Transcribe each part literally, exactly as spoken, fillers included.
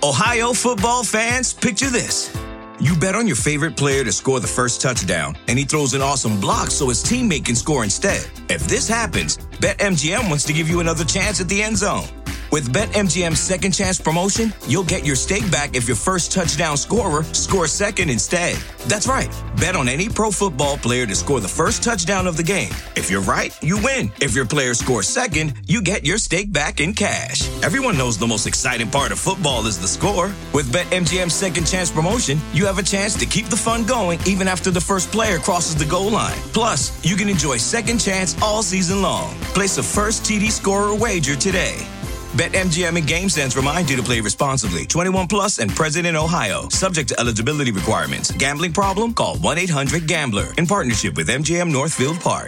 Ohio football fans, picture this. You bet on your favorite player to score the first touchdown, and he throws an awesome block so his teammate can score instead. If this happens, BetMGM wants to give you another chance at the end zone. With BetMGM's Second Chance promotion, you'll get your stake back if your first touchdown scorer scores second instead. That's right. Bet on any pro football player to score the first touchdown of the game. If you're right, you win. If your player scores second, you get your stake back in cash. Everyone knows the most exciting part of football is the score. With BetMGM's Second Chance promotion, you have a chance to keep the fun going even after the first player crosses the goal line. Plus, you can enjoy Second Chance all season long. Place a first T D scorer wager today. BetMGM and GameSense remind you to play responsibly. twenty-one plus and present in Ohio. Subject to eligibility requirements. Gambling problem? Call one eight hundred gambler. In partnership with M G M Northfield Park.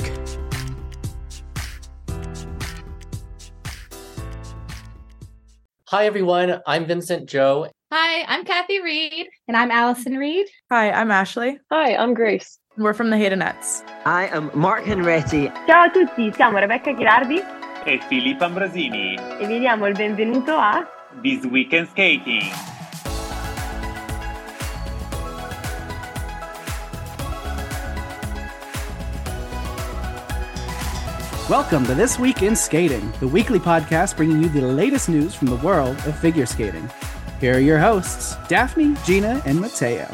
Hi, everyone. I'm Vincent Joe. Hi, I'm Kathy Reed. And I'm Allison Reed. Hi, I'm Ashley. Hi, I'm Grace. We're from the Haydenettes. I am Mark Henretti. Ciao a tutti, siamo Rebecca Ghirardi e Filippo Ambrosini e vi diamo il benvenuto a This Week in Skating. Welcome to This Week in Skating, the weekly podcast bringing you the latest news from the world of figure skating. Here are your hosts, Daphne, Gina, and Mateo.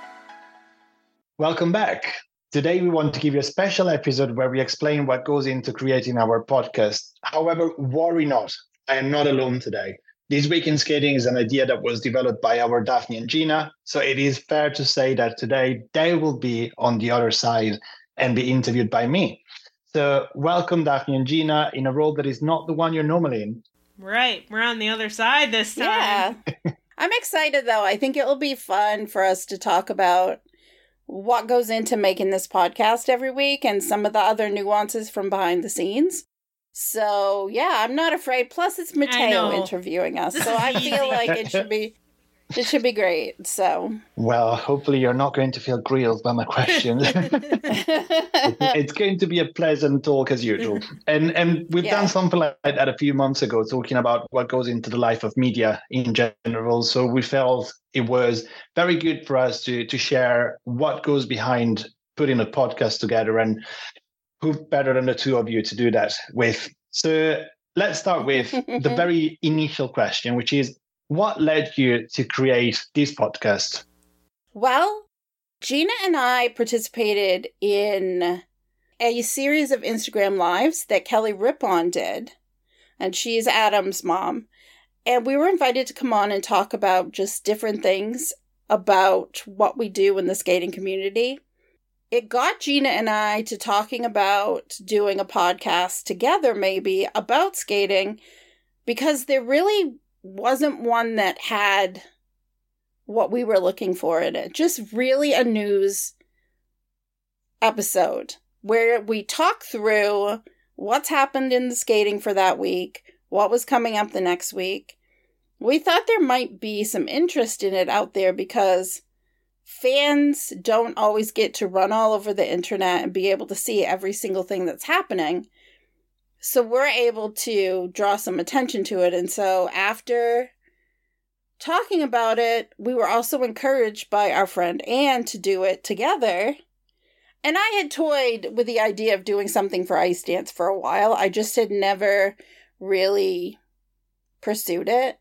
Welcome back. Today, we want to give you a special episode where we explain what goes into creating our podcast. However, worry not, I am not alone today. This Week in Skating is an idea that was developed by our Daphne and Gina, so it is fair to say that today they will be on the other side and be interviewed by me. So welcome, Daphne and Gina, in a role that is not the one you're normally in. Right, we're on the other side this time. Yeah. I'm excited, though. I think it will be fun for us to talk about what goes into making this podcast every week and some of the other nuances from behind the scenes. So, yeah, I'm not afraid. Plus, it's Mateo interviewing us, so I feel like it should be it should be great. So, well, hopefully you're not going to feel grilled by my questions. It's going to be a pleasant talk as usual. And and we've yeah. done something like that a few months ago, talking about what goes into the life of media in general. So we felt it was very good for us to to share what goes behind putting a podcast together, and who better than the two of you to do that with. So let's start with the very initial question, which is, what led you to create this podcast? Well, Gina and I participated in a series of Instagram Lives that Kelly Rippon did, and she's Adam's mom. And we were invited to come on and talk about just different things about what we do in the skating community. It got Gina and I to talking about doing a podcast together, maybe, about skating, because there really wasn't one that had what we were looking for in it. Just really a news episode where we talk through what's happened in the skating for that week, what was coming up the next week. We thought there might be some interest in it out there because fans don't always get to run all over the internet and be able to see every single thing that's happening. So we're able to draw some attention to it. And so after talking about it, we were also encouraged by our friend Anne to do it together. And I had toyed with the idea of doing something for Ice Dance for a while. I just had never really pursued it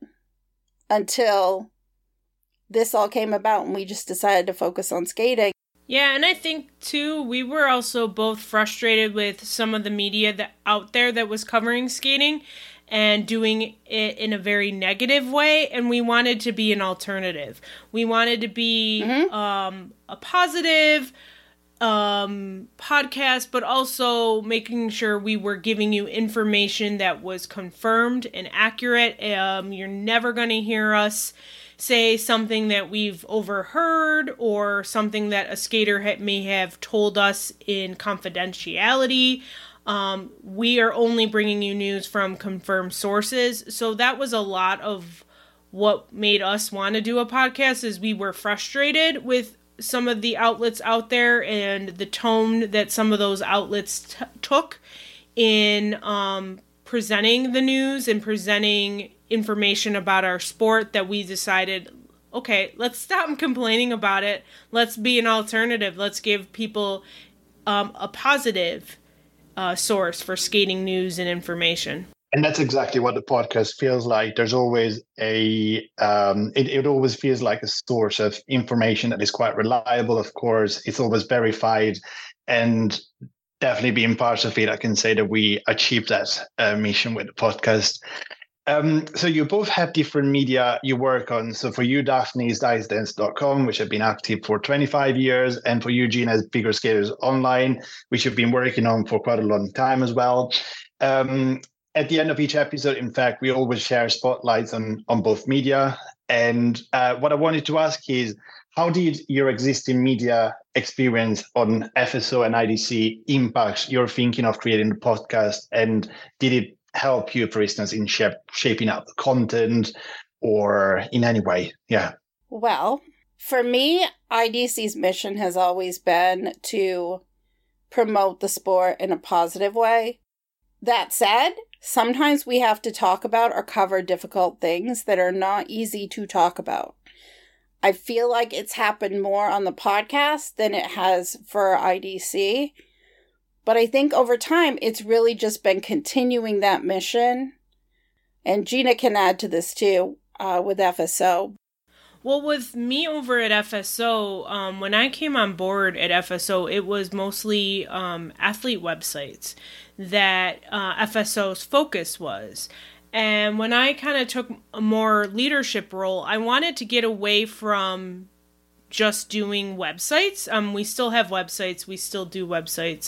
until this all came about and we just decided to focus on skating. Yeah, and I think, too, we were also both frustrated with some of the media that out there that was covering skating and doing it in a very negative way, and we wanted to be an alternative. We wanted to be mm-hmm. um, a positive um, podcast, but also making sure we were giving you information that was confirmed and accurate. Um, you're never going to hear us say something that we've overheard or something that a skater ha- may have told us in confidentiality. Um, we are only bringing you news from confirmed sources. So that was a lot of what made us want to do a podcast, is we were frustrated with some of the outlets out there and the tone that some of those outlets t- took in um, presenting the news and presenting information about our sport that we decided, okay, let's stop complaining about it. Let's be an alternative. Let's give people um, a positive uh, source for skating news and information. And that's exactly what the podcast feels like. There's always a, um, it, it always feels like a source of information that is quite reliable, of course. It's always verified. And definitely being part of it, I can say that we achieved that uh, mission with the podcast. Um, so you both have different media you work on. So for you, Daphne is dice dance dot com, which have been active for twenty-five years. And for you, Gina, is Bigger Skaters Online, which you've been working on for quite a long time as well. Um, At the end of each episode, in fact, we always share spotlights on, on both media. And uh, what I wanted to ask is, how did your existing media experience on F S O and I D C impact your thinking of creating the podcast? And did it help you, for instance, in shape, shaping up the content or in any way? Yeah. Well, for me, I D C's mission has always been to promote the sport in a positive way. That said, sometimes we have to talk about or cover difficult things that are not easy to talk about. I feel like it's happened more on the podcast than it has for I D C. But I think over time, it's really just been continuing that mission. And Gina can add to this too, uh, with F S O. Well, with me over at F S O, um, when I came on board at F S O, it was mostly um, athlete websites that uh, F S O's focus was. And when I kind of took a more leadership role, I wanted to get away from just doing websites. Um, we still have websites. We still do websites.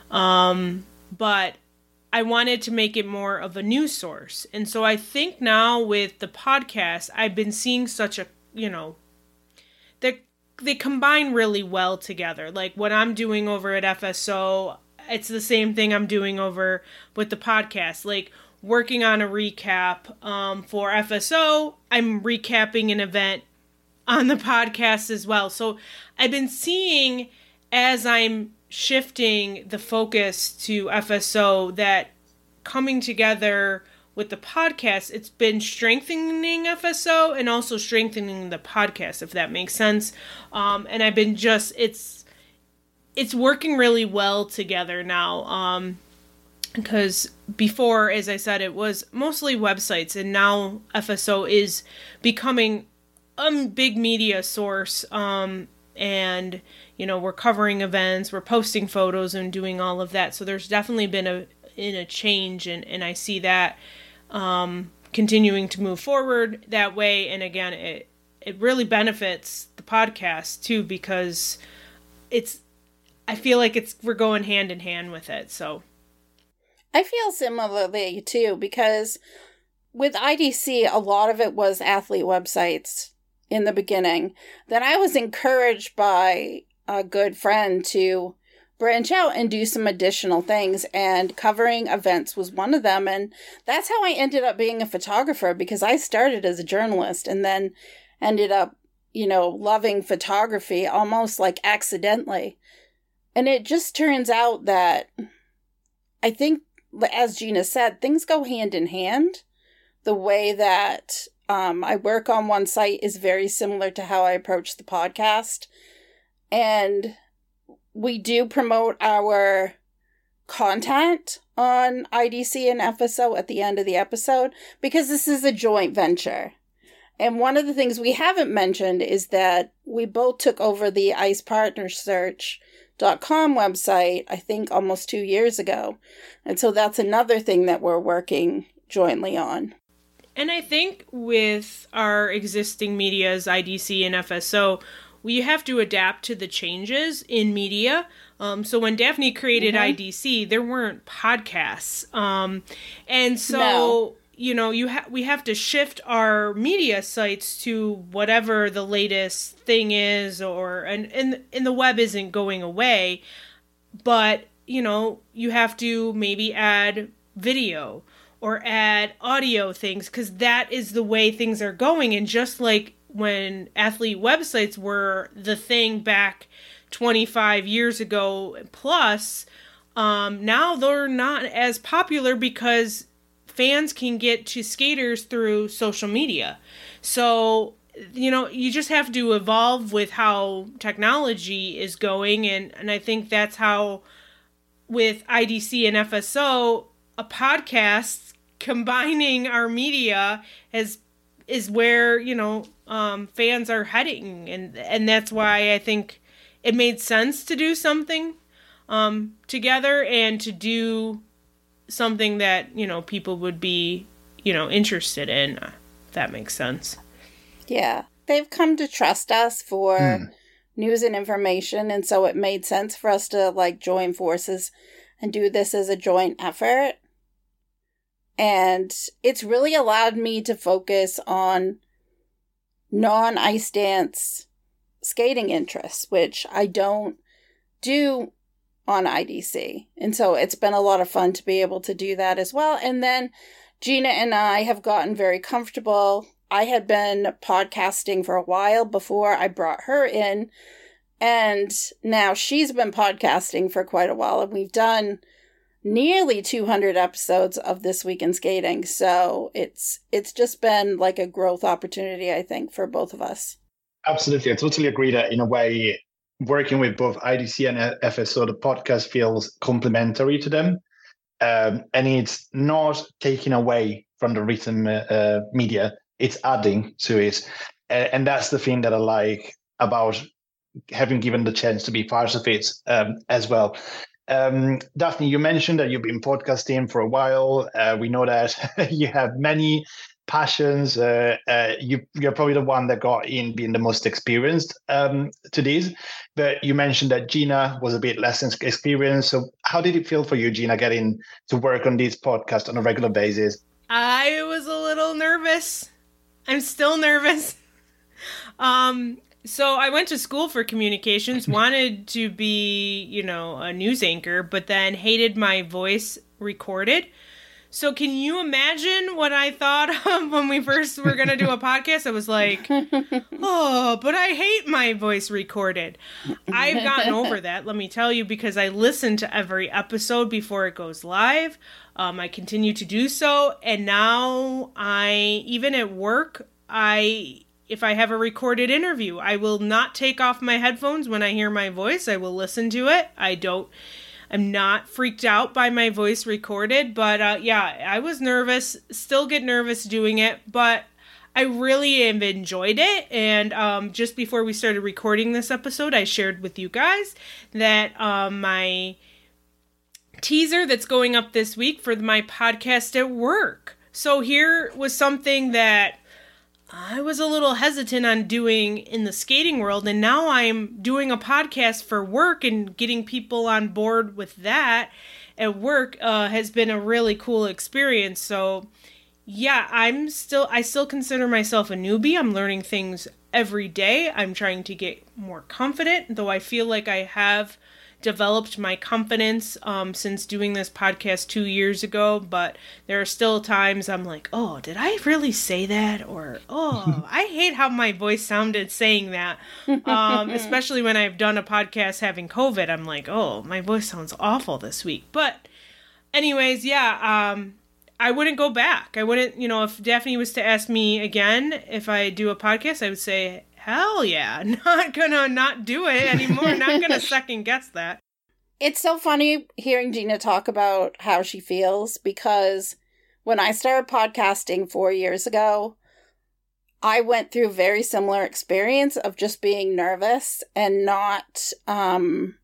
Um, but I wanted to make it more of a news source. And so I think now with the podcast, I've been seeing such a, you know, they they combine really well together. Like what I'm doing over at F S O, it's the same thing I'm doing over with the podcast. Like working on a recap um, for F S O, I'm recapping an event on the podcast as well. So I've been seeing as I'm shifting the focus to F S O that coming together with the podcast, it's been strengthening F S O and also strengthening the podcast, if that makes sense. Um, and I've been just, it's, it's working really well together now. Um, because before, as I said, it was mostly websites, and now F S O is becoming a big media source. Um, and, you know, we're covering events, we're posting photos and doing all of that. So there's definitely been a, in a change, and, and I see that um, continuing to move forward that way. And again, it, it really benefits the podcast too, because it's, I feel like it's, we're going hand in hand with it. So I feel similarly too, because with I D C, a lot of it was athlete websites in the beginning. Then I was encouraged by a good friend to branch out and do some additional things, and covering events was one of them. And that's how I ended up being a photographer, because I started as a journalist and then ended up, you know, loving photography almost like accidentally. And it just turns out that I think, as Gina said, things go hand in hand. The way that um, I work on one site is very similar to how I approach the podcast. And we do promote our content on I D C and F S O at the end of the episode, because this is a joint venture. And one of the things we haven't mentioned is that we both took over the Ice Partner Search dot com website, I think almost two years ago. And so that's another thing that we're working jointly on. And I think with our existing medias, I D C and F S O, we have to adapt to the changes in media. Um, so when Daphne created mm-hmm. I D C, there weren't podcasts. Um, and so, no. you know, you ha- we have to shift our media sites to whatever the latest thing is, or, and, and, and the web isn't going away, but, you know, you have to maybe add video or add audio things, because that is the way things are going. And just like when athlete websites were the thing back twenty-five years ago plus, um, now they're not as popular, because fans can get to skaters through social media. So, you know, you just have to evolve with how technology is going. And, and I think that's how, with I D C and F S O, a podcast combining our media is, is where, you know, um, fans are heading. And, and that's why I think it made sense to do something um, together and to do something that, you know, people would be, you know, interested in, if that makes sense. Yeah. They've come to trust us for Hmm. news and information, and so it made sense for us to, like, join forces and do this as a joint effort. And it's really allowed me to focus on non-ice dance skating interests, which I don't do on I D C. And so it's been a lot of fun to be able to do that as well. And then Gina and I have gotten very comfortable. I had been podcasting for a while before I brought her in, and now she's been podcasting for quite a while, and we've done nearly two hundred episodes of This Week in Skating. So it's it's just been like a growth opportunity, I think, for both of us. Absolutely. I totally agree that in a way, working with both I D C and F S O, the podcast feels complementary to them. Um, and it's not taking away from the written uh, media, it's adding to it. Uh, and that's the thing that I like about having given the chance to be part of it um, as well. Um, Daphne, you mentioned that you've been podcasting for a while. Uh, we know that you have many passions. Uh, uh, you, you're probably the one that got in being the most experienced um, to this. But you mentioned that Gina was a bit less experienced. So how did it feel for you, Gina, getting to work on this podcast on a regular basis? I was a little nervous. I'm still nervous. Um, so I went to school for communications, wanted to be, you know, a news anchor, but then hated my voice recorded. So can you imagine what I thought of when we first were going to do a podcast? I was like, oh, but I hate my voice recorded. I've gotten over that, let me tell you, because I listen to every episode before it goes live. Um, I continue to do so. And now I, even at work, I, if I have a recorded interview, I will not take off my headphones when I hear my voice. I will listen to it. I don't. I'm not freaked out by my voice recorded, but uh, yeah, I was nervous, still get nervous doing it, but I really have enjoyed it. And um, just before we started recording this episode, I shared with you guys that um, my teaser that's going up this week for my podcast at work. So here was something that I was a little hesitant on doing in the skating world, and now I'm doing a podcast for work, and getting people on board with that at work uh, has been a really cool experience. So yeah, I'm still, I still consider myself a newbie. I'm learning things every day. I'm trying to get more confident, though I feel like I have developed my confidence um, since doing this podcast two years ago, but there are still times I'm like, oh, did I really say that? Or, oh, I hate how my voice sounded saying that. Um, especially when I've done a podcast having COVID, I'm like, oh, my voice sounds awful this week. But anyways, yeah, um, I wouldn't go back. I wouldn't, you know, if Daphne was to ask me again if I do a podcast, I would say, hell yeah, not gonna not do it anymore, not gonna second guess that. It's so funny hearing Gina talk about how she feels, because when I started podcasting four years ago, I went through a very similar experience of just being nervous and not, um,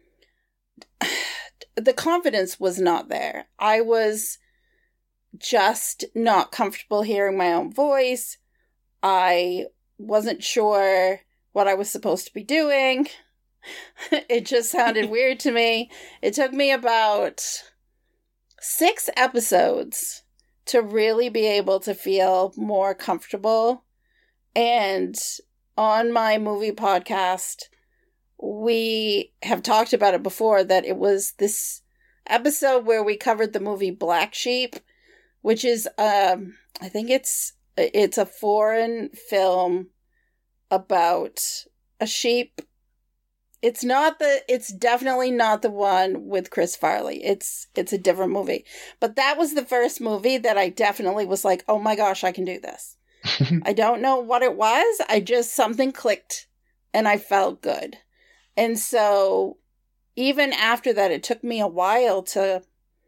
the confidence was not there. I was just not comfortable hearing my own voice. I wasn't sure what I was supposed to be doing. It just sounded weird to me. It took me about six episodes to really be able to feel more comfortable. And on my movie podcast, we have talked about it before, that it was this episode where we covered the movie Black Sheep, which is, um, I think it's It's a foreign film about a sheep It's not the, it's definitely not the one with Chris Farley. It's, it's a different movie. But that was the first movie that I definitely was like, oh my gosh, I can do this. I don't know what it was. I just, something clicked and I felt good. And so even after that, it took me a while to,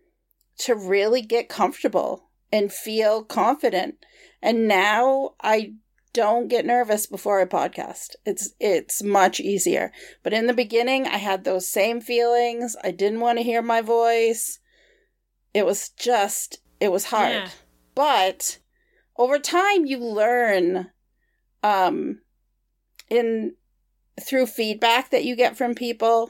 to really get comfortable and feel confident. And now I don't get nervous before I podcast. It's it's much easier. But in the beginning, I had those same feelings. I didn't want to hear my voice. It was just, it was hard. Yeah. But over time, you learn um, in through feedback that you get from people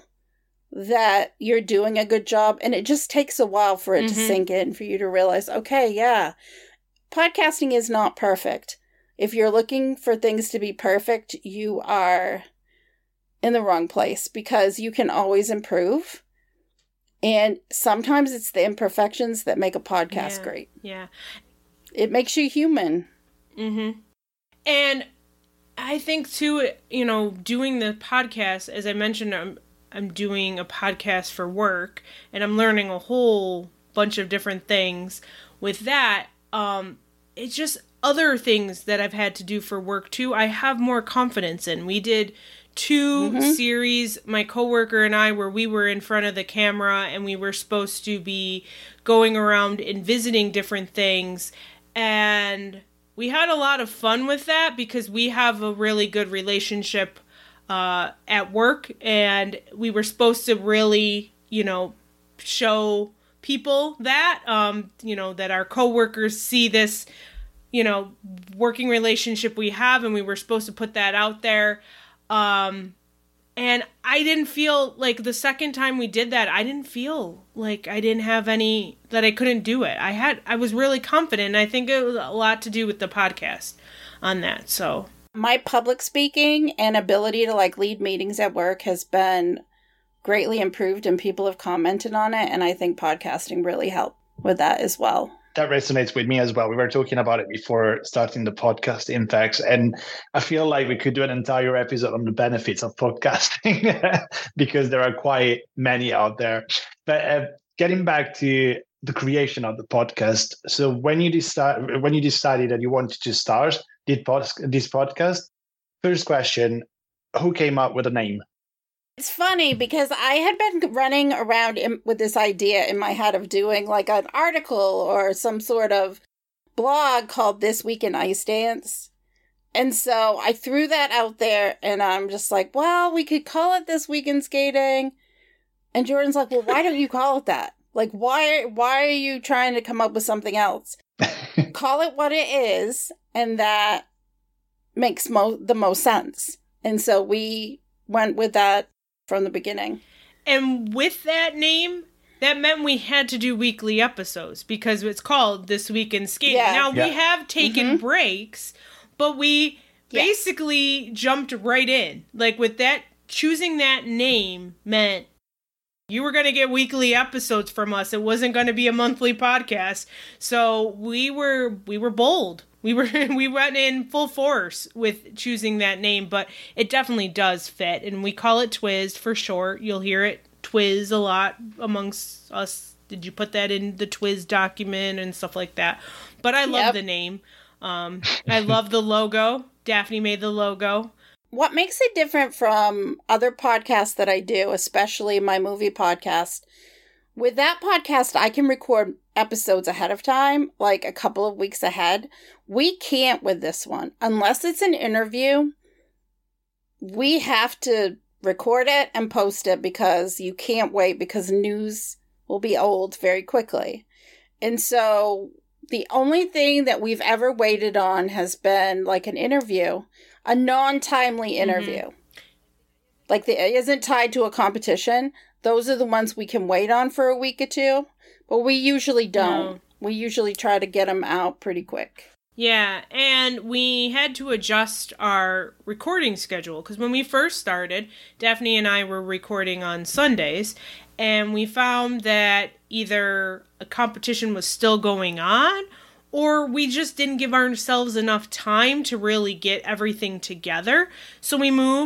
that you're doing a good job. And it just takes a while for it mm-hmm. to sink in, for you to realize, okay, yeah, podcasting is not perfect. If you're looking for things to be perfect, you are in the wrong place, because you can always improve. And sometimes it's the imperfections that make a podcast yeah, great. Yeah. It makes you human. Mm-hmm. And I think, too, you know, doing the podcast, as I mentioned, I'm, I'm doing a podcast for work, and I'm learning a whole bunch of different things. With that, um, it's just other things that I've had to do for work too, I have more confidence in. We did two mm-hmm. series, my coworker and I, where we were in front of the camera and we were supposed to be going around and visiting different things. And we had a lot of fun with that because we have a really good relationship uh, at work, and we were supposed to really, you know, show people that, um, you know, that our coworkers see this, you know, working relationship we have, and we were supposed to put that out there. Um, and I didn't feel like the second time we did that, I didn't feel like I didn't have any, that I couldn't do it. I had, I was really confident. And I think it was a lot to do with the podcast on that. So my public speaking and ability to like lead meetings at work has been greatly improved, and people have commented on it. And I think podcasting really helped with that as well. That resonates with me as well. We were talking about it before starting the podcast, in fact, and I feel like we could do an entire episode on the benefits of podcasting because there are quite many out there. But uh, getting back to the creation of the podcast, so when you decide, when you decided that you wanted to start this podcast, first question: who came up with a name? It's funny because I had been running around in, with this idea in my head of doing like an article or some sort of blog called This Week in Ice Dance. And so I threw that out there, and I'm just like, well, we could call it This Week in Skating. And Jordan's like, well, why don't you call it that? Like, why, why are you trying to come up with something else? Call it what it is, and that makes mo- the most sense. And so we went with that from the beginning. And with that name, that meant we had to do weekly episodes because it's called This Week in Skating. Yeah. Now, yeah. we have taken mm-hmm. breaks, but we yeah. basically jumped right in. Like, with that, choosing that name meant you were going to get weekly episodes from us. It wasn't going to be a monthly podcast. So we were we were bold. We were we went in full force with choosing that name, but it definitely does fit, and we call it Twiz for short. You'll hear it Twiz a lot amongst us. Did you put that in the Twiz document and stuff like that? But I love yep. the name. Um, I love the logo. Daphne made the logo. What makes it different from other podcasts that I do, especially my movie podcast, with that podcast, I can record episodes ahead of time, like a couple of weeks ahead. We can't with this one. Unless it's an interview, we have to record it and post it because you can't wait, because news will be old very quickly. And so the only thing that we've ever waited on has been like an interview, a non-timely interview. Mm-hmm. Like the, it isn't tied to a competition. Those are the ones we can wait on for a week or two, but we usually don't. No. We usually try to get them out pretty quick. Yeah, and we had to adjust our recording schedule because when we first started, Daphne and I were recording on Sundays, and we found that either a competition was still going on or we just didn't give ourselves enough time to really get everything together. So we moved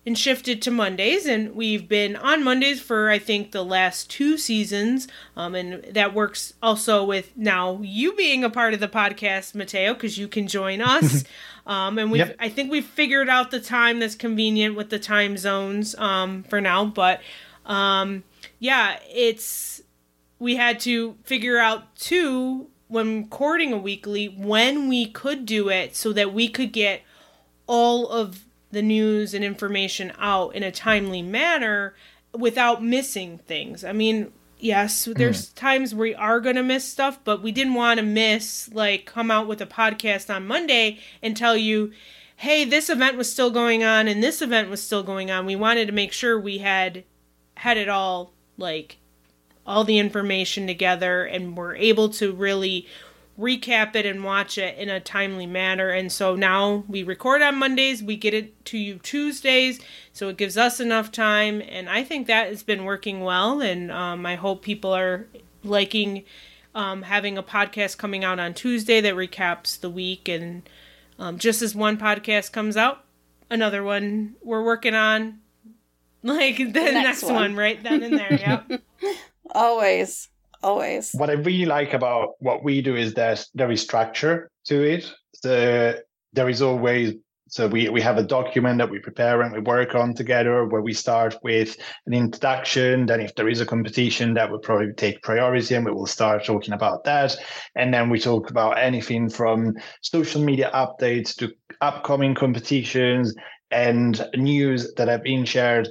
been shifted to Mondays, and we've been on Mondays for, I think, the last two seasons. Um, and that works also with now you being a part of the podcast, Mateo, because you can join us. um, and we, yep. I think we've figured out the time that's convenient with the time zones um, for now. But um, yeah, it's we had to figure out too when recording a weekly when we could do it so that we could get all of the news and information out in a timely manner without missing things. I mean, yes, there's mm. times we are going to miss stuff, but we didn't want to miss, like, come out with a podcast on Monday and tell you, hey, this event was still going on and this event was still going on. We wanted to make sure we had had it all, like, all the information together and were able to really recap it and watch it in a timely manner. And so now we record on Mondays, we get it to you Tuesdays, so it gives us enough time, and I think that has been working well, and um, I hope people are liking um, having a podcast coming out on Tuesday that recaps the week, and um, just as one podcast comes out, another one we're working on, like the, the next, next one. one right then and there. Yep. Always. Always. What I really like about what we do is that there is structure to it. So there is always, so we, we have a document that we prepare and we work on together where we start with an introduction. Then if there is a competition, that will probably take priority and we will start talking about that. And then we talk about anything from social media updates to upcoming competitions and news that have been shared.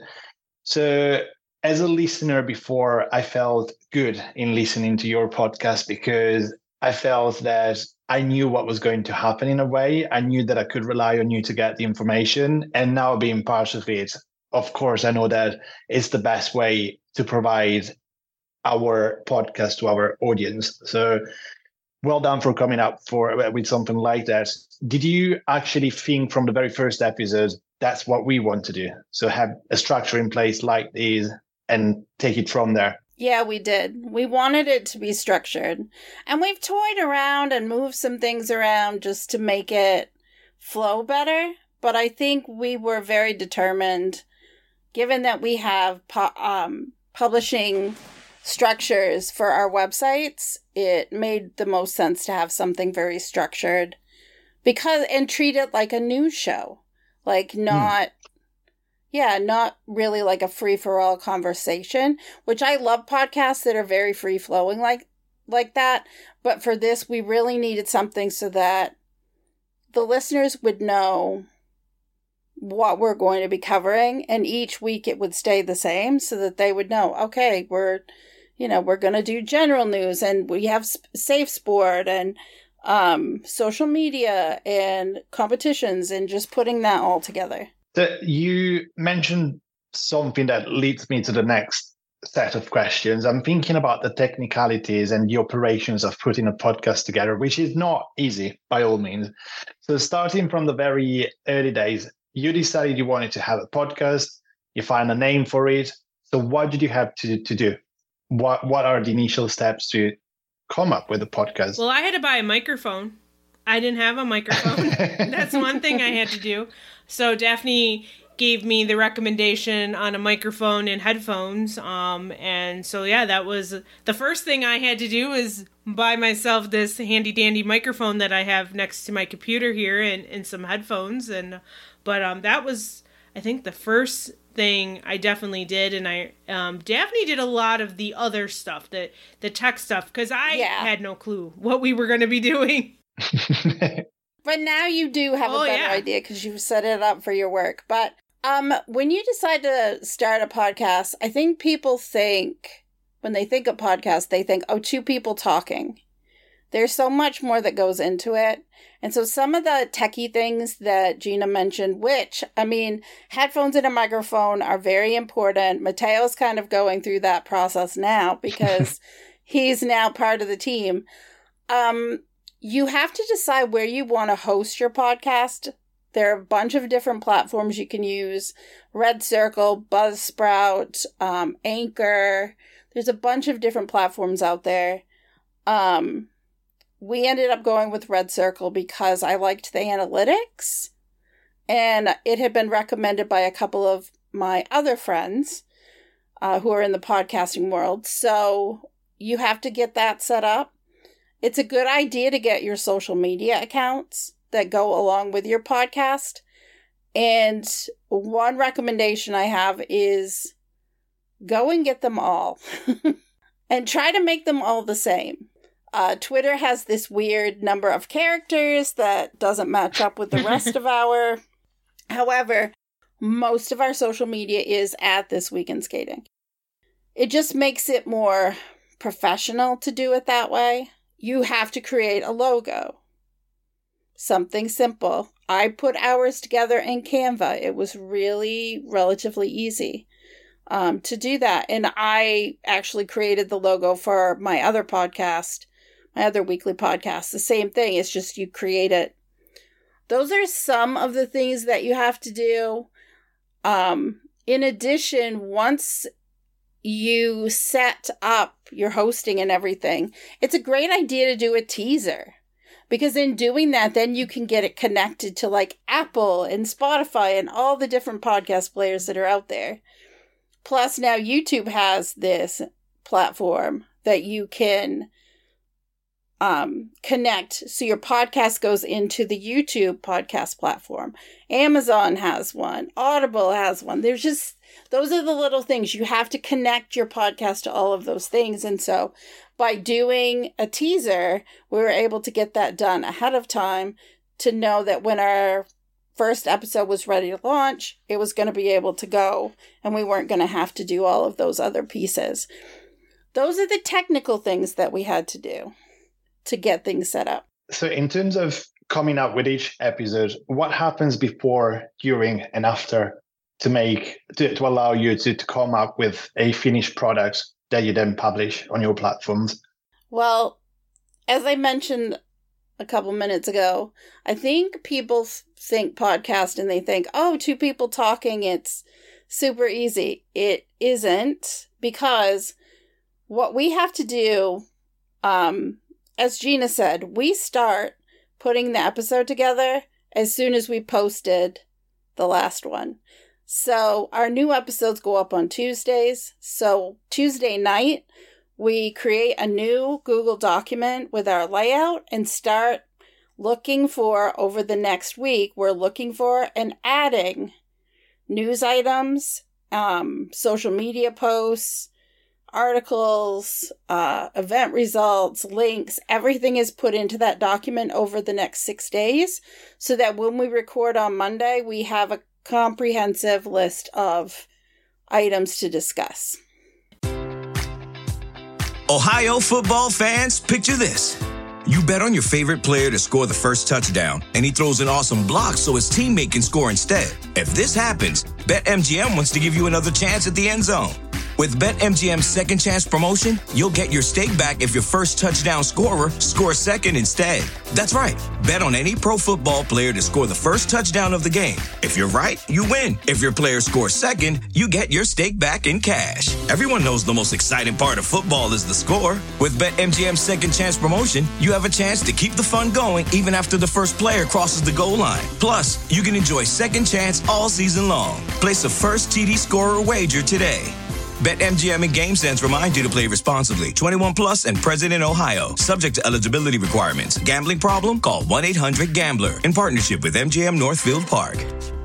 So as a listener before, I felt good in listening to your podcast because I felt that I knew what was going to happen in a way. I knew that I could rely on you to get the information. And now being part of it, of course, I know that it's the best way to provide our podcast to our audience. So well done for coming up for with something like that. Did you actually think from the very first episode, that's what we want to do? So have a structure in place like this and take it from there? Yeah, we did. We wanted it to be structured. And we've toyed around and moved some things around just to make it flow better. But I think we were very determined, given that we have pu- um, publishing structures for our websites, it made the most sense to have something very structured because and treat it like a news show. Like not... Mm. Yeah, not really like a free-for-all conversation, which I love podcasts that are very free-flowing like like that. But for this, we really needed something so that the listeners would know what we're going to be covering, and each week it would stay the same so that they would know, okay, we're, you know, we're going to do general news, and we have Safe Sport and um, social media and competitions, and just putting that all together. So you mentioned something that leads me to the next set of questions. I'm thinking about the technicalities and the operations of putting a podcast together, which is not easy by all means. So starting from the very early days, you decided you wanted to have a podcast, you find a name for it. So what did you have to, to do? What What are the initial steps to come up with a podcast? Well, I had to buy a microphone. I didn't have a microphone. That's one thing I had to do. So Daphne gave me the recommendation on a microphone and headphones. Um, and so, yeah, that was the first thing I had to do is buy myself this handy dandy microphone that I have next to my computer here and, and some headphones. And But um, that was, I think, the first thing I definitely did. And I um, Daphne did a lot of the other stuff, the, the tech stuff, because I yeah. had no clue what we were going to be doing. But now you do have oh, a better yeah. idea because you've set it up for your work. But um, when you decide to start a podcast, I think people think, when they think of podcasts, they think, oh, two people talking. There's so much more that goes into it. And so some of the techie things that Gina mentioned, which, I mean, headphones and a microphone are very important. Mateo's kind of going through that process now because he's now part of the team. Um... You have to decide where you want to host your podcast. There are a bunch of different platforms you can use. Red Circle, Buzzsprout, um, Anchor. There's a bunch of different platforms out there. Um, we ended up going with Red Circle because I liked the analytics. And it had been recommended by a couple of my other friends uh, who are in the podcasting world. So you have to get that set up. It's a good idea to get your social media accounts that go along with your podcast. And one recommendation I have is go and get them all and try to make them all the same. Uh, Twitter has this weird number of characters that doesn't match up with the rest of our. However, most of our social media is at This Week in Skating. It just makes it more professional to do it that way. You have to create a logo. Something simple. I put ours together in Canva. It was really relatively easy um, to do that. And I actually created the logo for my other podcast, my other weekly podcast. The same thing. It's just you create it. Those are some of the things that you have to do. Um, in addition, once you set up your hosting and everything, it's a great idea to do a teaser. Because in doing that, then you can get it connected to like Apple and Spotify and all the different podcast players that are out there. Plus now YouTube has this platform that you can um, connect. So your podcast goes into the YouTube podcast platform. Amazon has one. Audible has one. There's just, those are the little things. You have to connect your podcast to all of those things. And so by doing a teaser, we were able to get that done ahead of time to know that when our first episode was ready to launch, it was going to be able to go and we weren't going to have to do all of those other pieces. Those are the technical things that we had to do to get things set up. So in terms of coming up with each episode, what happens before, during, and after to make to, to allow you to, to come up with a finished product that you then publish on your platforms? Well, as I mentioned a couple minutes ago, I think people think podcast and they think, oh, two people talking, it's super easy. It isn't, because what we have to do, um, as Gina said, we start putting the episode together as soon as we posted the last one. So our new episodes go up on Tuesdays. So Tuesday night, we create a new Google document with our layout and start looking for, over the next week, we're looking for and adding news items, um, social media posts, articles, uh, event results, links. Everything is put into that document over the next six days so that when we record on Monday, we have a comprehensive list of items to discuss. Ohio football fans, picture this. You bet on your favorite player to score the first touchdown, and he throws an awesome block so his teammate can score instead. If this happens, BetMGM wants to give you another chance at the end zone. With BetMGM's Second Chance promotion, you'll get your stake back if your first touchdown scorer scores second instead. That's right. Bet on any pro football player to score the first touchdown of the game. If you're right, you win. If your player scores second, you get your stake back in cash. Everyone knows the most exciting part of football is the score. With BetMGM's Second Chance promotion, you have a chance to keep the fun going even after the first player crosses the goal line. Plus, you can enjoy Second Chance all season long. Place a first T D scorer wager today. BetMGM and GameSense remind you to play responsibly. twenty-one plus and present in Ohio. Subject to eligibility requirements. Gambling problem? Call one eight hundred gambler. In partnership with M G M Northfield Park.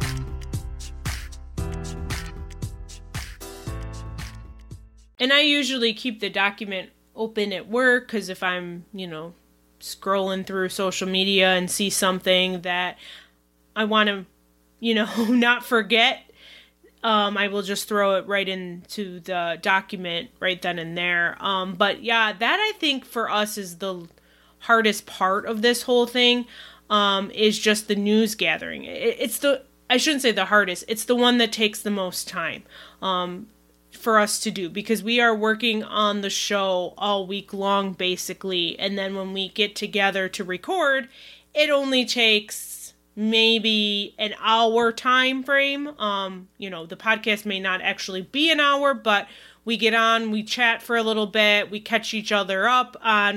And I usually keep the document open at work because if I'm, you know, scrolling through social media and see something that I want to, you know, not forget, Um, I will just throw it right into the document right then and there. Um, but yeah, that I think for us is the hardest part of this whole thing, um, is just the news gathering. It, it's the, I shouldn't say the hardest, it's the one that takes the most time um, for us to do, because we are working on the show all week long, basically. And then when we get together to record, it only takes maybe an hour time frame. Um, you know, the podcast may not actually be an hour, but we get on, we chat for a little bit, we catch each other up on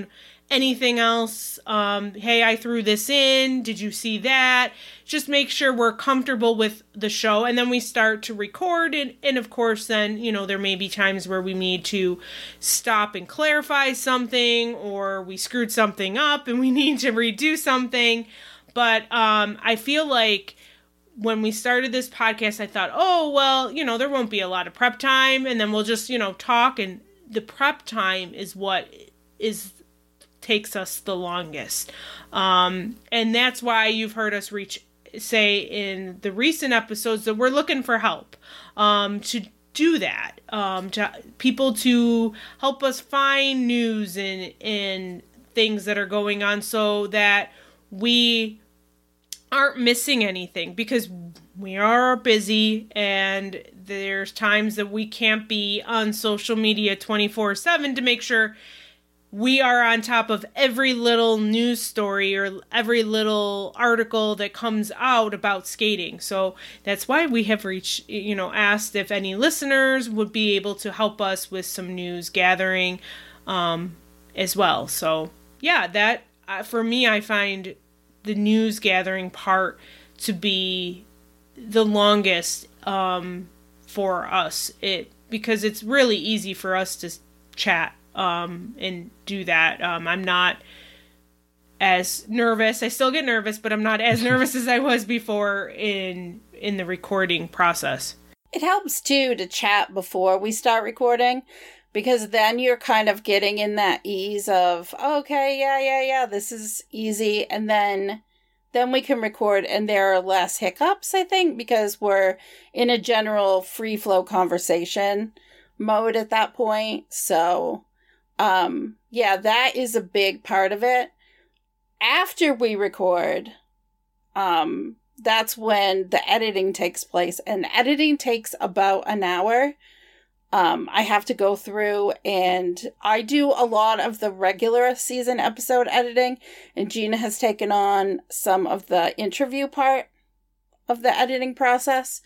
anything else. Um, hey, I threw this in. Did you see that? Just make sure we're comfortable with the show. And then we start to record. And, and of course, then, you know, there may be times where we need to stop and clarify something, or we screwed something up and we need to redo something. But um, I feel like when we started this podcast, I thought, oh, well, you know, there won't be a lot of prep time. And then we'll just, you know, talk. And the prep time is what is takes us the longest. Um, and that's why you've heard us reach, say in the recent episodes that we're looking for help um, to do that, um, to people to help us find news and, and things that are going on so that we aren't missing anything, because we are busy and there's times that we can't be on social media twenty-four seven to make sure we are on top of every little news story or every little article that comes out about skating. So that's why we have reached, you know, asked if any listeners would be able to help us with some news gathering um, as well. So yeah, that uh, for me, I find the news gathering part to be the longest um, for us. It because it's really easy for us to chat Um, and do that. Um, I'm not as nervous. I still get nervous, but I'm not as nervous as I was before in in the recording process. It helps too to chat before we start recording, because then you're kind of getting in that ease of, okay, yeah, yeah, yeah, this is easy, and then then we can record and there are less hiccups, I think, because we're in a general free flow conversation mode at that point. So Um, yeah, that is a big part of it. After we record, um, that's when the editing takes place, and editing takes about an hour. Um, I have to go through, and I do a lot of the regular season episode editing, and Gina has taken on some of the interview part of the editing process.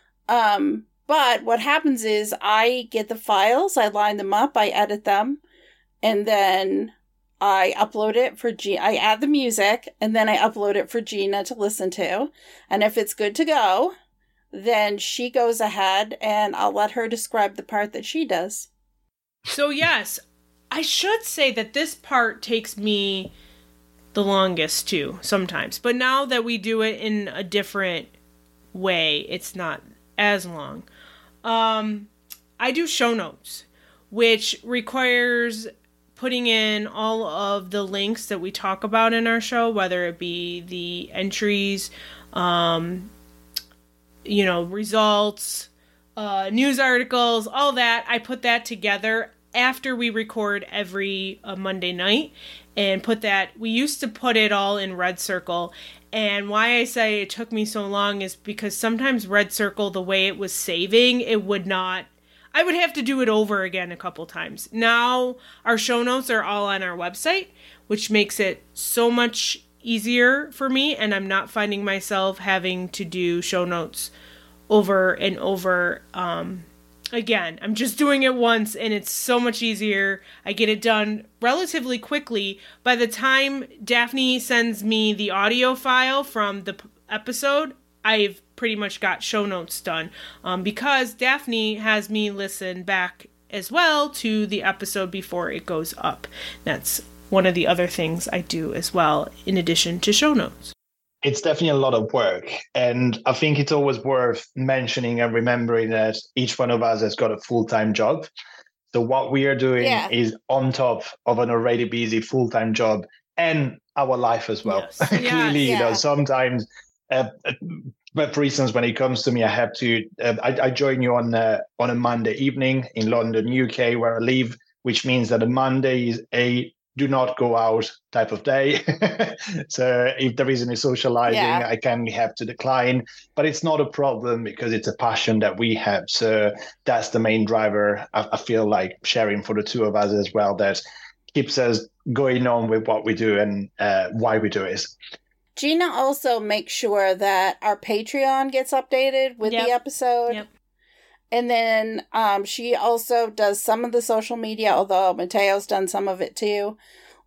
Um, but what happens is I get the files, I line them up, I edit them, and then I upload it for G. I add the music, and then I upload it for Gina to listen to. And if it's good to go, then she goes ahead, and I'll let her describe the part that she does. So yes, I should say that this part takes me the longest too, sometimes. But now that we do it in a different way, it's not as long. Um, I do show notes, which requires putting in all of the links that we talk about in our show, whether it be the entries, um, you know, results, uh, news articles, all that. I put that together after we record every uh, Monday night and put that. We used to put it all in Red Circle. And why I say it took me so long is because sometimes Red Circle, the way it was saving, it would not, I would have to do it over again a couple times. Now our show notes are all on our website, which makes it so much easier for me, and I'm not finding myself having to do show notes over and over um, again. I'm just doing it once, and it's so much easier. I get it done relatively quickly. By the time Daphne sends me the audio file from the p- episode, I've pretty much got show notes done um, because Daphne has me listen back as well to the episode before it goes up. That's one of the other things I do as well, in addition to show notes. It's definitely a lot of work. And I think it's always worth mentioning and remembering that each one of us has got a full-time job. So what we are doing yeah. is on top of an already busy full-time job and our life as well. Yes. Clearly, yeah. you know, sometimes... Uh, but for instance, when it comes to me, I have to. Uh, I, I join you on uh, on a Monday evening in London, U K, where I live, which means that a Monday is a do not go out type of day. So if there is any socializing, yeah. I can have to decline. But it's not a problem because it's a passion that we have. So that's the main driver. I, I feel like sharing for the two of us as well that keeps us going on with what we do and uh, why we do it. Gina also makes sure that our Patreon gets updated with yep. the episode. Yep. And then um, she also does some of the social media, although Mateo's done some of it too,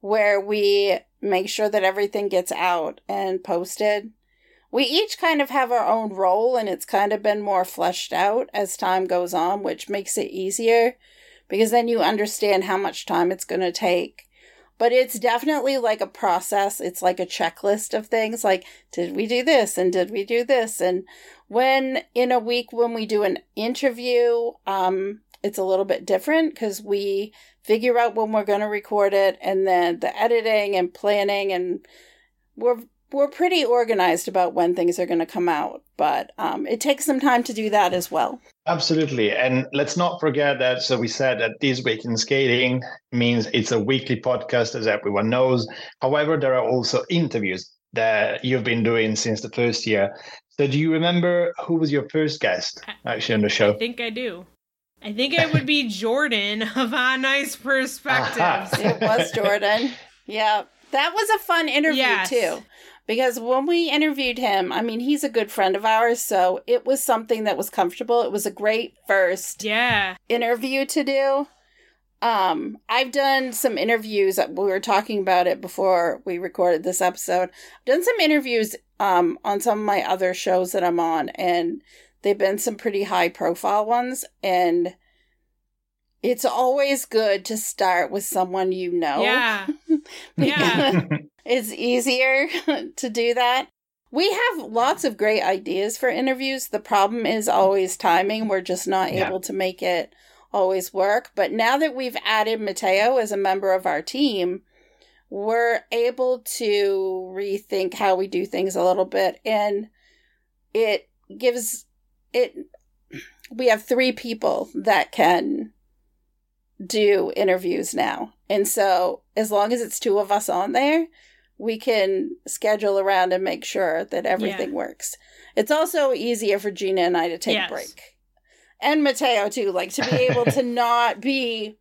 where we make sure that everything gets out and posted. We each kind of have our own role, and it's kind of been more fleshed out as time goes on, which makes it easier because then you understand how much time it's going to take. But it's definitely like a process. It's like a checklist of things like, did we do this? And did we do this? And when in a week when we do an interview, um, it's a little bit different because we figure out when we're going to record it and then the editing and planning, and we're we're pretty organized about when things are going to come out, but um, it takes some time to do that as well. Absolutely. And let's not forget that, so we said that This Week in Skating means it's a weekly podcast, as everyone knows. However, there are also interviews that you've been doing since the first year. So do you remember who was your first guest actually on the show? I think I do. I think it would be Jordan of On Ice Perspectives. It was Jordan. Yeah. That was a fun interview, yes. too. Because when we interviewed him, I mean, he's a good friend of ours, so it was something that was comfortable. It was a great first yeah. interview to do. Um, I've done some interviews. We were talking about it before we recorded this episode. I've done some interviews um, on some of my other shows that I'm on, and they've been some pretty high-profile ones, and it's always good to start with someone you know. Yeah. yeah. It's easier to do that. We have lots of great ideas for interviews. The problem is always timing. We're just not yeah. able to make it always work. But now that we've added Mateo as a member of our team, we're able to rethink how we do things a little bit. And it gives it, we have three people that can do interviews now. And so as long as it's two of us on there, we can schedule around and make sure that everything yeah. works. It's also easier for Gina and I to take yes. a break. And Mateo too, like to be able to not be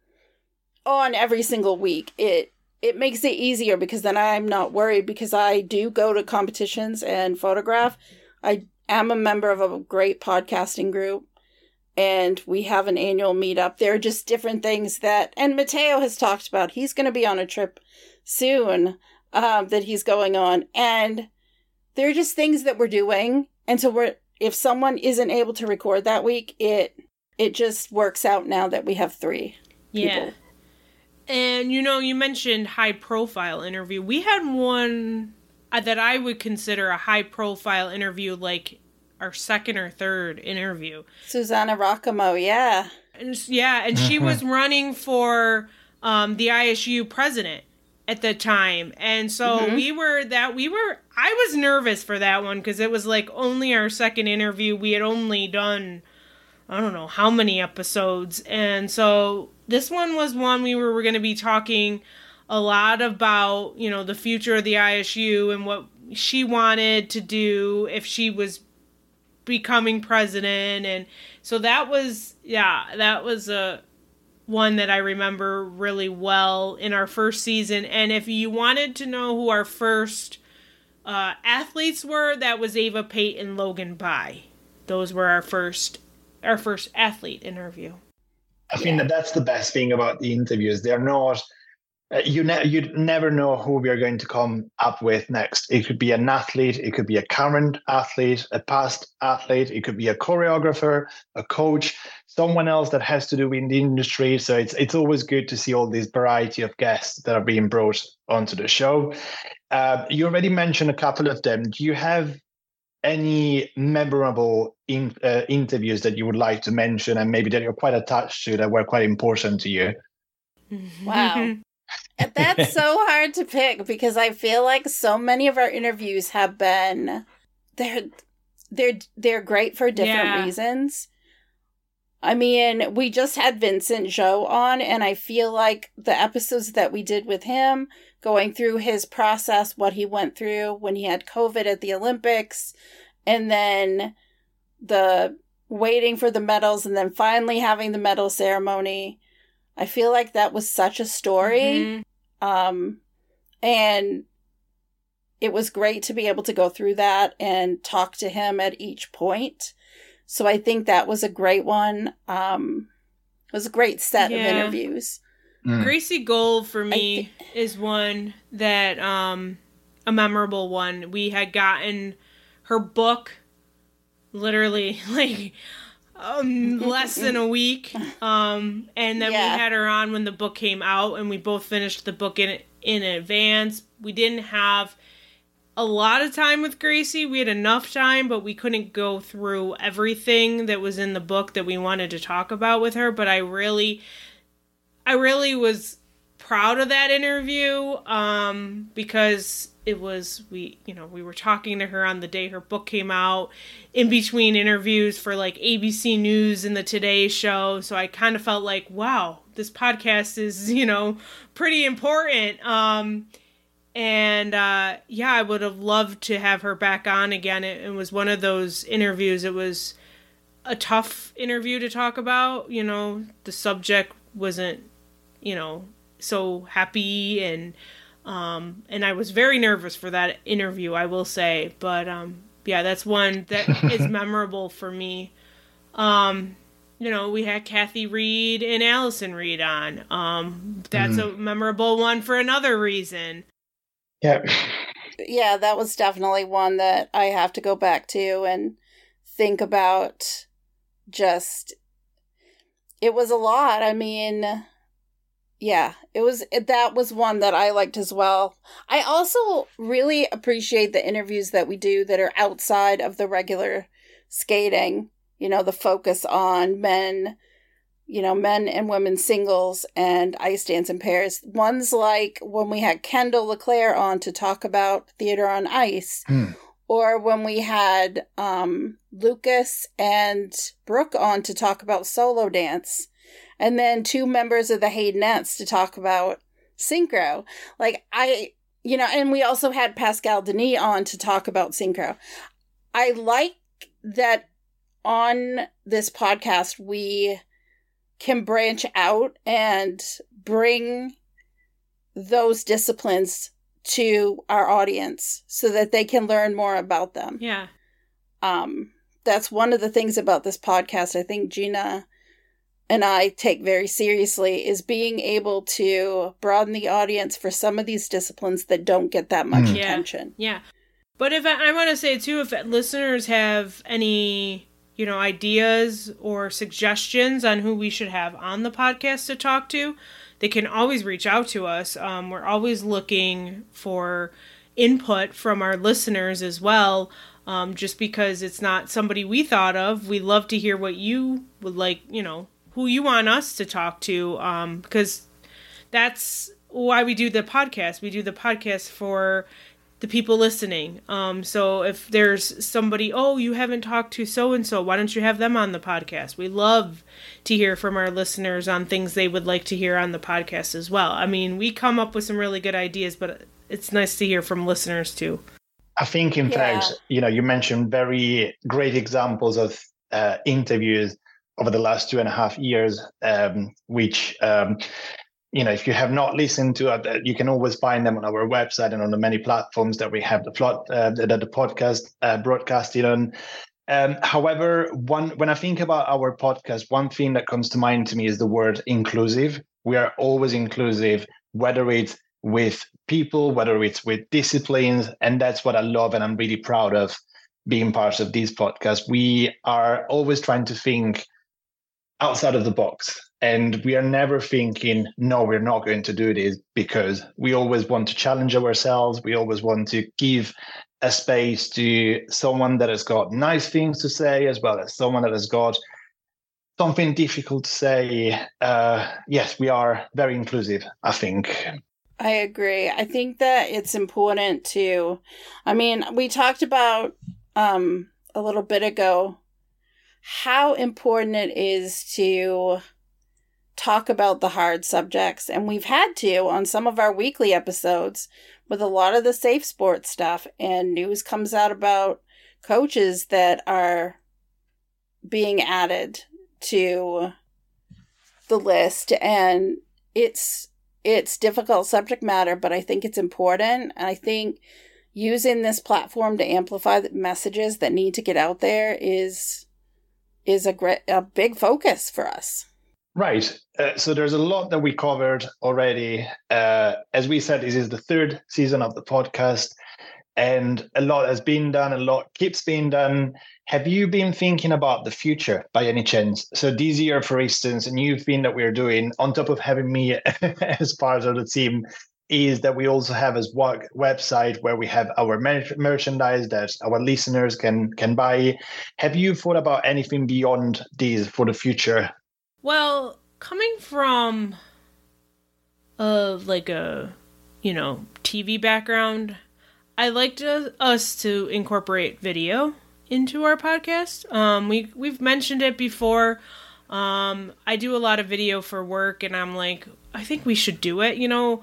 on every single week. It it makes it easier because then I'm not worried because I do go to competitions and photograph. I am a member of a great podcasting group. And we have an annual meetup. There are just different things that, and Mateo has talked about, he's going to be on a trip soon um, that he's going on. And there are just things that we're doing. And so we're, if someone isn't able to record that week, it, it just works out now that we have three yeah. people. And, you know, you mentioned high profile interview. We had one that I would consider a high profile interview, like our second or third interview. Susanna Rockamo, yeah. And, yeah, and she was running for um, the I S U president at the time. And so mm-hmm. we were that, we were, I was nervous for that one because it was like only our second interview. We had only done, I don't know how many episodes. And so this one was one we were, were going to be talking a lot about, you know, the future of the I S U and what she wanted to do if she was becoming president. And so that was yeah that was a one that I remember really well in our first season. And if you wanted to know who our first uh athletes were, that was Ava Pate and Logan Bai. Those were our first our first athlete interview. I think that that's the best thing about the interviews. They're not Uh, you ne- you never know who we are going to come up with next. It could be an athlete, it could be a current athlete, a past athlete, it could be a choreographer, a coach, someone else that has to do in the industry. So it's it's always good to see all this variety of guests that are being brought onto the show. Uh, you already mentioned a couple of them. Do you have any memorable in, uh, interviews that you would like to mention and maybe that you're quite attached to that were quite important to you? Wow. That's so hard to pick because I feel like so many of our interviews have been they're they're they're great for different yeah. reasons. I mean, we just had Vincent Zhou on, and I feel like the episodes that we did with him, going through his process, what he went through when he had COVID at the Olympics, and then the waiting for the medals, and then finally having the medal ceremony. I feel like that was such a story. Mm-hmm. Um, and it was great to be able to go through that and talk to him at each point. So I think that was a great one. Um, it was a great set yeah. of interviews. Mm. Gracie Gold for me th- is one that, um, a memorable one. We had gotten her book literally like um, less than a week. Um, and then yeah. we had her on when the book came out, and we both finished the book in in advance. We didn't have a lot of time with Gracie. We had enough time, but we couldn't go through everything that was in the book that we wanted to talk about with her. But I really, I really was proud of that interview, um, because it was, we, you know, we were talking to her on the day her book came out, in between interviews for like A B C News and the Today Show. So I kind of felt like, wow, this podcast is, you know, pretty important. Um, and, uh, yeah, I would have loved to have her back on again. It, it was one of those interviews. It was a tough interview to talk about. You know, the subject wasn't, you know, so happy, and, um, and I was very nervous for that interview, I will say, but, um, yeah, that's one that is memorable for me. Um, you know, we had Kathy Reed and Allison Reed on. Um, that's mm. a memorable one for another reason. Yeah. Yeah, that was definitely one that I have to go back to and think about. Just, it was a lot. I mean, yeah, it was, it, that was one that I liked as well. I also really appreciate the interviews that we do that are outside of the regular skating. You know, the focus on men, you know, men and women singles and ice dance in pairs. Ones like when we had Kendall LeClaire on to talk about theater on ice, mm. or when we had um, Lucas and Brooke on to talk about solo dance, and then two members of the Haydenettes to talk about synchro. Like, I, you know, and we also had Pascal Denis on to talk about synchro. I like that on this podcast we can branch out and bring those disciplines to our audience so that they can learn more about them. Yeah. Um, that's one of the things about this podcast I think Gina and I take very seriously, is being able to broaden the audience for some of these disciplines that don't get that much mm. attention. Yeah. yeah. But if I, I want to say too, if listeners have any, you know, ideas or suggestions on who we should have on the podcast to talk to, they can always reach out to us. Um, we're always looking for input from our listeners as well. Um, just because it's not somebody we thought of, we love to hear what you would like, you know, who you want us to talk to. Um, because that's why we do the podcast. We do the podcast for the people listening. Um, so if there's somebody, oh, you haven't talked to so-and-so, why don't you have them on the podcast? We love to hear from our listeners on things they would like to hear on the podcast as well. I mean, we come up with some really good ideas, but it's nice to hear from listeners too. I think, in yeah. fact, you know, you mentioned very great examples of uh, interviews over the last two and a half years, um, which, um, you know, if you have not listened to it, you can always find them on our website and on the many platforms that we have the plot uh, that the podcast uh, broadcasted on. Um, however, one when I think about our podcast, one thing that comes to mind to me is the word inclusive. We are always inclusive, whether it's with people, whether it's with disciplines, and that's what I love, and I'm really proud of being part of this podcast. We are always trying to think outside of the box. And we are never thinking, no, we're not going to do this, because we always want to challenge ourselves. We always want to give a space to someone that has got nice things to say, as well as someone that has got something difficult to say. Uh, yes, we are very inclusive, I think. I agree. I think that it's important to, I mean, we talked about um, a little bit ago how important it is to talk about the hard subjects, and we've had to on some of our weekly episodes with a lot of the safe sports stuff, and news comes out about coaches that are being added to the list, and it's it's difficult subject matter, but I think it's important, and I think using this platform to amplify the messages that need to get out there is is a great a big focus for us. Right. Uh, so there's a lot that we covered already. Uh, as we said, this is the third season of the podcast, and a lot has been done, a lot keeps being done. Have you been thinking about the future by any chance? So this year, for instance, a new thing that we're doing, on top of having me as part of the team, is that we also have a website where we have our mer- merchandise that our listeners can can buy. Have you thought about anything beyond these for the future? Well, coming from uh like a, you know, T V background, I like to, us to incorporate video into our podcast. Um, we we've mentioned it before. Um, I do a lot of video for work, and I'm like, I think we should do it. You know,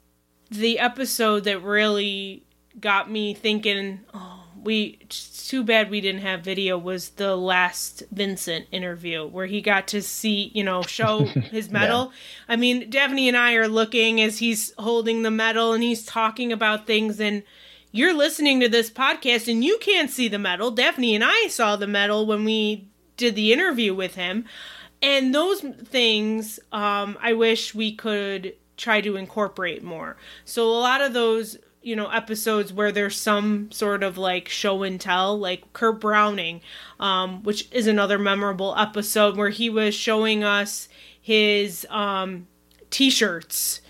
the episode that really got me thinking, oh, we, it's too bad we didn't have video, was the last Vincent interview where he got to see, you know, show his medal. Yeah. I mean, Daphne and I are looking as he's holding the medal and he's talking about things, and you're listening to this podcast and you can't see the medal. Daphne and I saw the medal when we did the interview with him. And those things, um, I wish we could try to incorporate more. So a lot of those, you know, episodes where there's some sort of like show and tell, like Kurt Browning, um, which is another memorable episode where he was showing us his um, t-shirts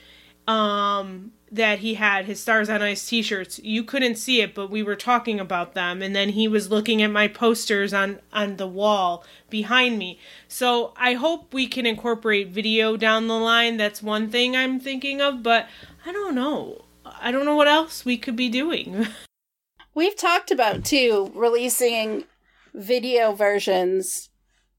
um, that he had, his Stars on Ice t-shirts. You couldn't see it, but we were talking about them. And then he was looking at my posters on, on the wall behind me. So I hope we can incorporate video down the line. That's one thing I'm thinking of, but I don't know. I don't know what else we could be doing. We've talked about, too, releasing video versions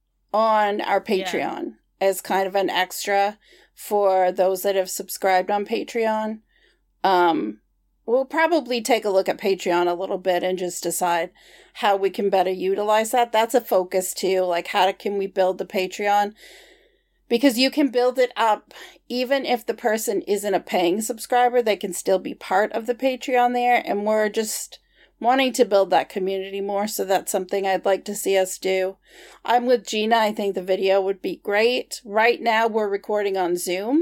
on our Patreon yeah. as kind of an extra for those that have subscribed on Patreon. Um, we'll probably take a look at Patreon a little bit and just decide how we can better utilize that. That's a focus too. Like, how can we build the Patreon? Because you can build it up, even if the person isn't a paying subscriber, they can still be part of the Patreon there. And we're just wanting to build that community more. So that's something I'd like to see us do. I'm with Gina. I think the video would be great. Right now we're recording on Zoom.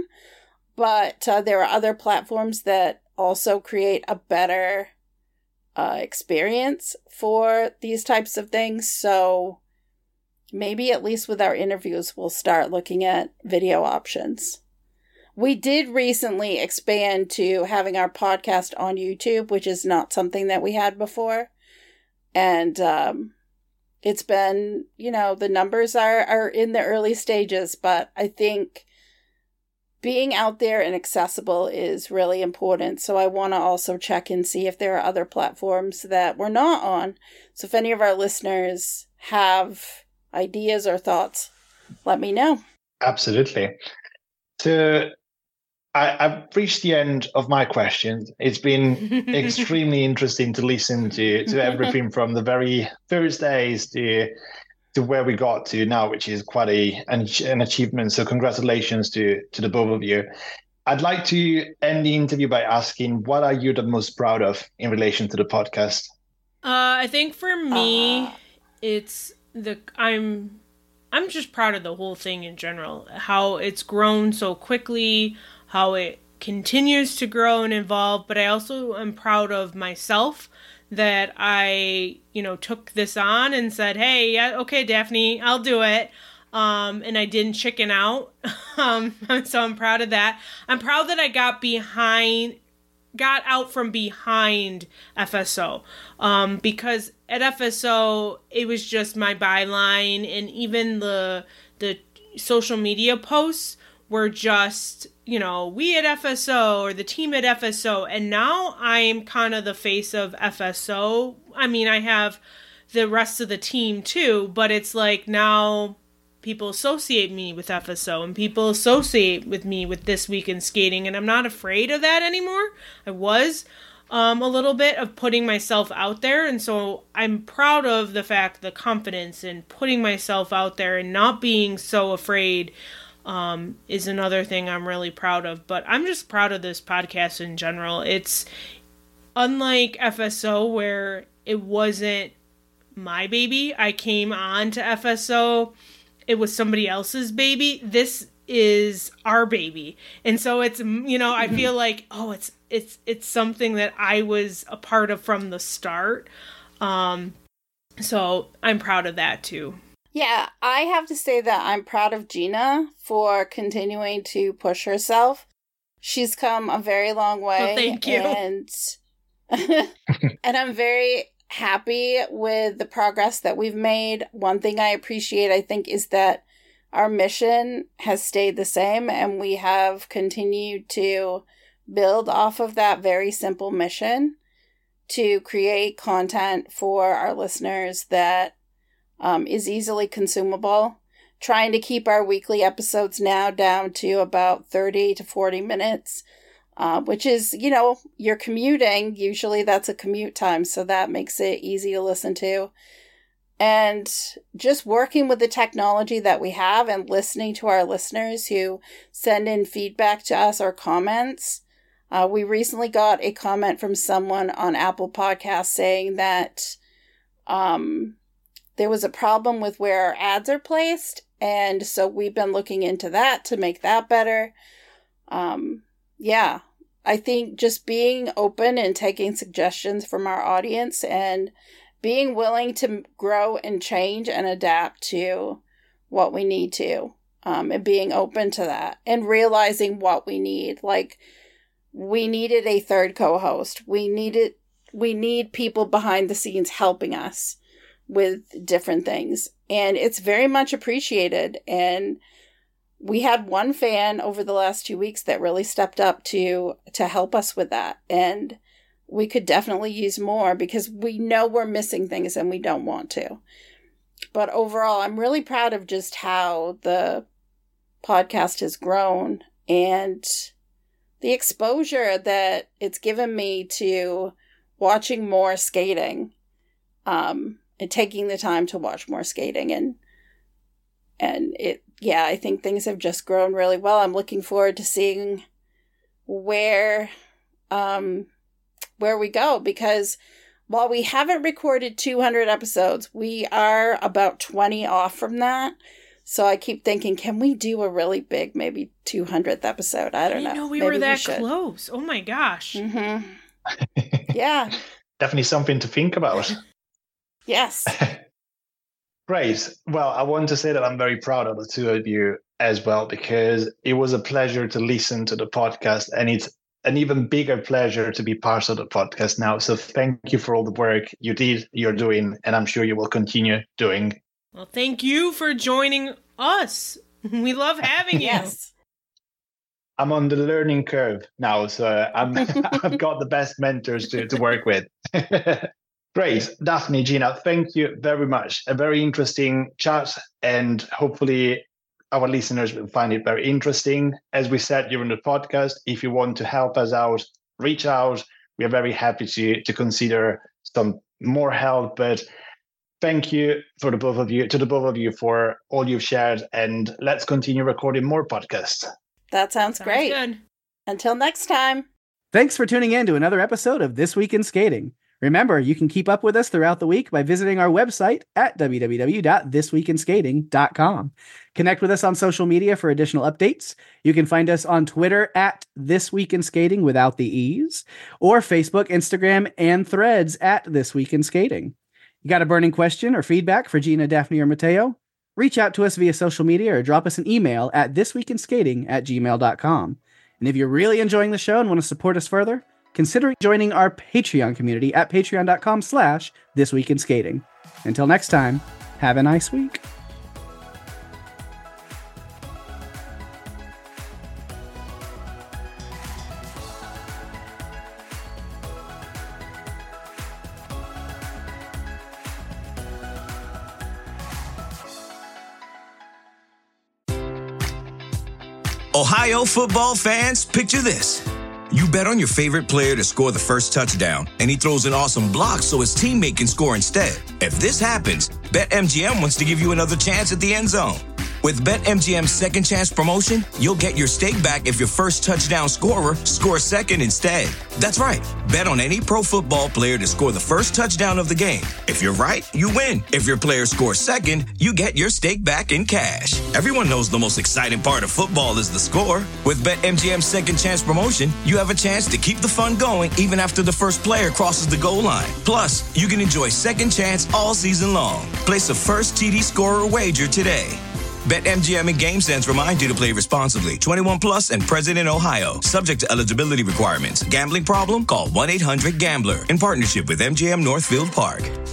But uh, there are other platforms that also create a better uh, experience for these types of things. So maybe at least with our interviews, we'll start looking at video options. We did recently expand to having our podcast on YouTube, which is not something that we had before. And um, it's been, you know, the numbers are, are in the early stages, but I think being out there and accessible is really important. So I want to also check and see if there are other platforms that we're not on. So if any of our listeners have ideas or thoughts, let me know. Absolutely. So I, I've reached the end of my questions. It's been extremely interesting to listen to, to everything from the very first days to to where we got to now, which is quite a an, an achievement. So congratulations to, to the both of you. I'd like to end the interview by asking, what are you the most proud of in relation to the podcast? Uh, I think for me, uh, it's the I'm I'm just proud of the whole thing in general. How it's grown so quickly, how it continues to grow and evolve. But I also am proud of myself that I, you know, took this on and said, hey, yeah, okay, Daphne, I'll do it. Um, and I didn't chicken out. um, so I'm proud of that. I'm proud that I got behind, got out from behind F S O. Um, because at F S O, it was just my byline, and even the, the social media posts were just, you know, we at F S O or the team at F S O. And now I'm kind of the face of F S O. I mean, I have the rest of the team too, but it's like now people associate me with F S O and people associate with me with This Week in Skating. And I'm not afraid of that anymore. I was um, a little bit of putting myself out there. And so I'm proud of the fact, the confidence in putting myself out there and not being so afraid Um, is another thing I'm really proud of. But I'm just proud of this podcast in general. It's unlike F S O where it wasn't my baby. I came on to F S O it was somebody else's baby. This is our baby. And so it's, you know, I feel like, oh, it's, it's, it's something that I was a part of from the start. Um, so I'm proud of that too. Yeah, I have to say that I'm proud of Gina for continuing to push herself. She's come a very long way. Well, thank you. And, and I'm very happy with the progress that we've made. One thing I appreciate, I think, is that our mission has stayed the same, and we have continued to build off of that very simple mission to create content for our listeners that um, is easily consumable. Trying to keep our weekly episodes now down to about thirty to forty minutes, uh, which is, you know, you're commuting. Usually that's a commute time, so that makes it easy to listen to. And just working with the technology that we have and listening to our listeners who send in feedback to us or comments. Uh, we recently got a comment from someone on Apple Podcasts saying that um, there was a problem with where our ads are placed. And so we've been looking into that to make that better. Um, yeah, I think just being open and taking suggestions from our audience and being willing to grow and change and adapt to what we need to, um, and being open to that and realizing what we need. Like, we needed a third co-host. We needed, we need people behind the scenes helping us with different things. And it's very much appreciated. And we had one fan over the last two weeks that really stepped up to, to help us with that. And we could definitely use more because we know we're missing things and we don't want to. But overall, I'm really proud of just how the podcast has grown and the exposure that it's given me to watching more skating, um, and taking the time to watch more skating. And, and it, yeah, I think things have just grown really well. I'm looking forward to seeing where, um, where we go, because while we haven't recorded two hundred episodes, we are about twenty off from that. So I keep thinking, can we do a really big, maybe two hundredth episode? I don't I didn't know. know we maybe were that we close. Oh my gosh. Mm-hmm. Yeah. Definitely something to think about. Yes. Great. Well, I want to say that I'm very proud of the two of you as well, because it was a pleasure to listen to the podcast, and it's an even bigger pleasure to be part of the podcast now. So thank you for all the work you did, you're doing, and I'm sure you will continue doing. Well, thank you for joining us. We love having you. Yes. I'm on the learning curve now, so I'm, I've got the best mentors to, to work with. Great. Daphne, Gina, thank you very much. A very interesting chat, and hopefully our listeners will find it very interesting. As we said during the podcast, if you want to help us out, reach out. We are very happy to, to consider some more help. But thank you for the both of you, to the both of you for all you've shared, and let's continue recording more podcasts. That sounds, Sounds great. Good. Until next time. Thanks for tuning in to another episode of This Week in Skating. Remember, you can keep up with us throughout the week by visiting our website at w w w dot this week in skating dot com. Connect with us on social media for additional updates. You can find us on Twitter at This Week in Skating without the E's, or Facebook, Instagram, and Threads at This Week in Skating. You got a burning question or feedback for Gina, Daphne, or Mateo? Reach out to us via social media or drop us an email at thisweekinskating at gmail dot com. And if you're really enjoying the show and want to support us further, consider joining our Patreon community at patreon dot com slash this week in skating. Until next time, have a nice week. Ohio football fans, picture this. You bet on your favorite player to score the first touchdown, and he throws an awesome block so his teammate can score instead. If this happens, BetMGM wants to give you another chance at the end zone. With BetMGM's second chance promotion, you'll get your stake back if your first touchdown scorer scores second instead. That's right. Bet on any pro football player to score the first touchdown of the game. If you're right, you win. If your player scores second, you get your stake back in cash. Everyone knows the most exciting part of football is the score. With BetMGM's second chance promotion, you have a chance to keep the fun going even after the first player crosses the goal line. Plus, you can enjoy second chance all season long. Place a first T D scorer wager today. BetMGM and GameSense remind you to play responsibly. twenty-one plus and present in Ohio. Subject to eligibility requirements. Gambling problem? Call one eight hundred gambler in partnership with M G M Northfield Park.